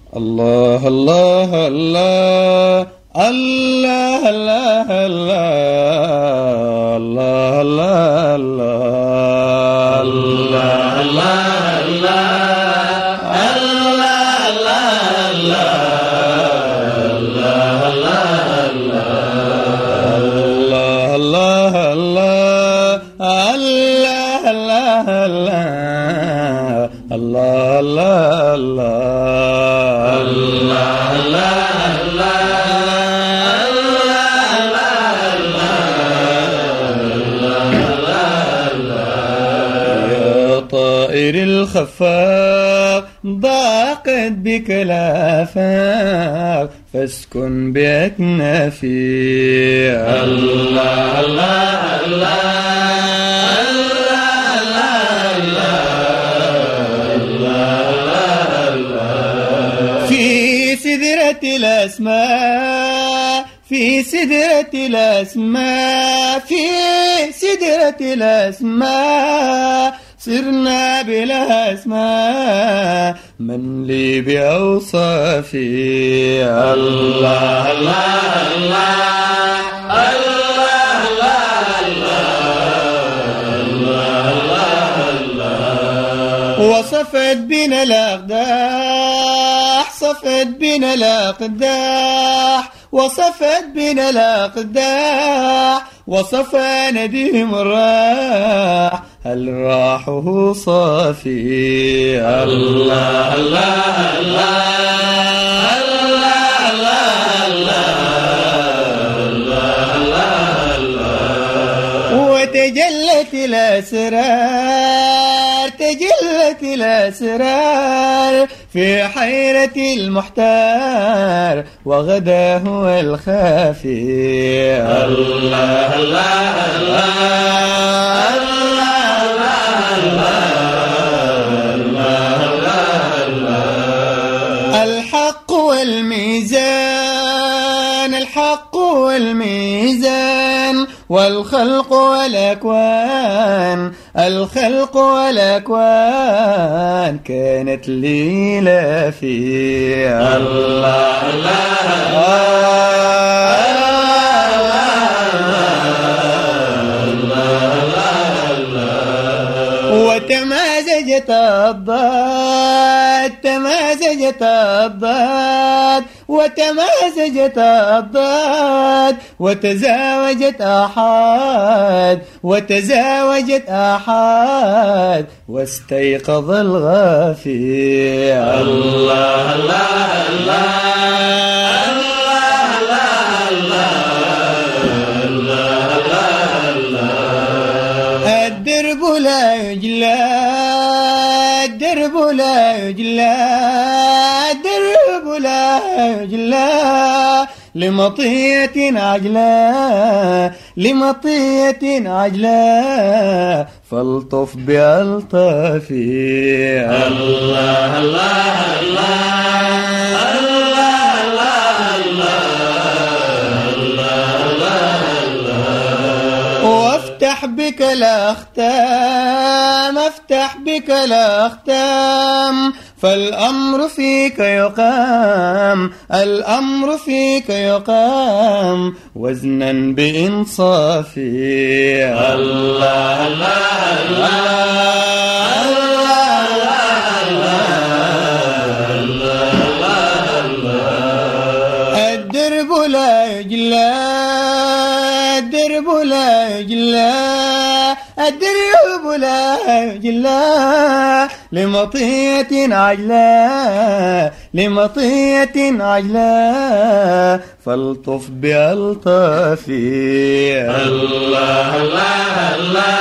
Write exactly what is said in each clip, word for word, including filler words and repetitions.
الله الله الله الله الله الله الله الله الله الخفاق ضاقت بك الآفاق فاسكن بأكنافي. الله الله الله في سدرة الأسماء في سدرة الأسماء في سدرة الأسماء صرنا بلا اسماء من لي بأوصافي. الله الله الله الله وصفت بنا الأقداح صفت بنا الأقداح وصفت بنا الأقداح وصفى نديم الراح هل راحه صافي. الله الله الله الله وتجلت الأسرار تجلت الأسرار في حيرة المحتار وغدا هو الخافي. الله الله الله الحق والميزان الحق والميزان والخلق والأكوان الخلق والأكوان كانت لي لا في. الله الله وتمازجت الضاد تمازجت الضاد وتمازجت الضاد وتزاوجت أحد وتزاوجت أحد واستيقظ الغافي. الله الله الله الدرب لا يجلى الدرب لا يجلى الدرب لا يجلى لمطية عجلة لمطية عجلة فالطف بألطافي. الله الله الله وافتح بك الأختام افتح بك الأختام فالأمر فيك يقام الأمر فيك يقام وزنا بإنصافي. الله الله الدرب لا يجلى الدرب لا يجلى الدرب لا يجلى لمطية عجلة لمطية عجلة فالطف بألطافي. الله الله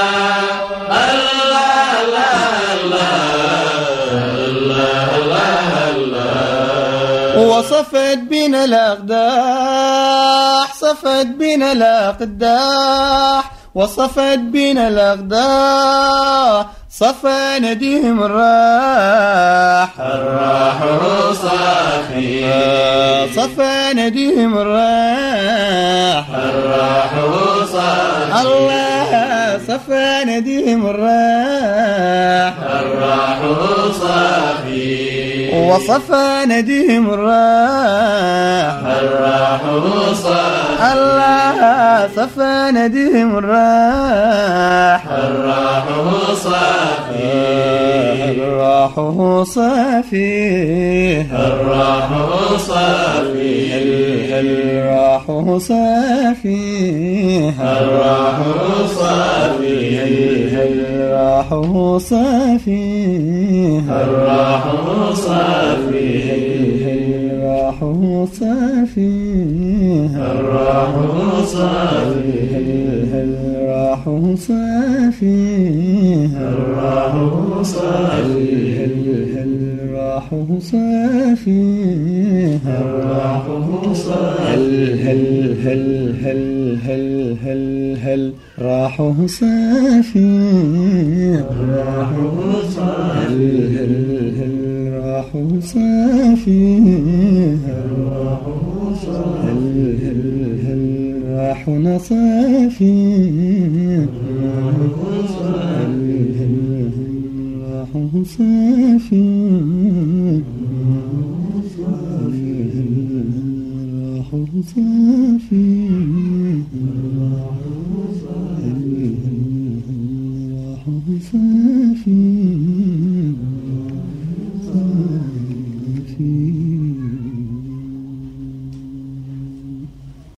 الله وصفت بنا الأقداح صفت بنا الأقداح وصفت بنا الأقداح صفى نديم الراح الراح صافي. صفى نديم الراح الراح صافي. الله صفى نديم الراح الراح صافي. وصفى نديم الراح الراح صافي الله صفى نديم الراح الراح صافي الراح صافي الراح صافي الراح صافي الراح صافي الراح صافي الراح صافي الراح صافي الراح صافي الراح صافي الراح صافي الراح صافي الراح صافي هل هل هل هل هل هل راح صافي الراح صافي هل هل راح صافي الراح صافي هل هل هل راح صافي هل هل راح صافي راح صافي راح صافي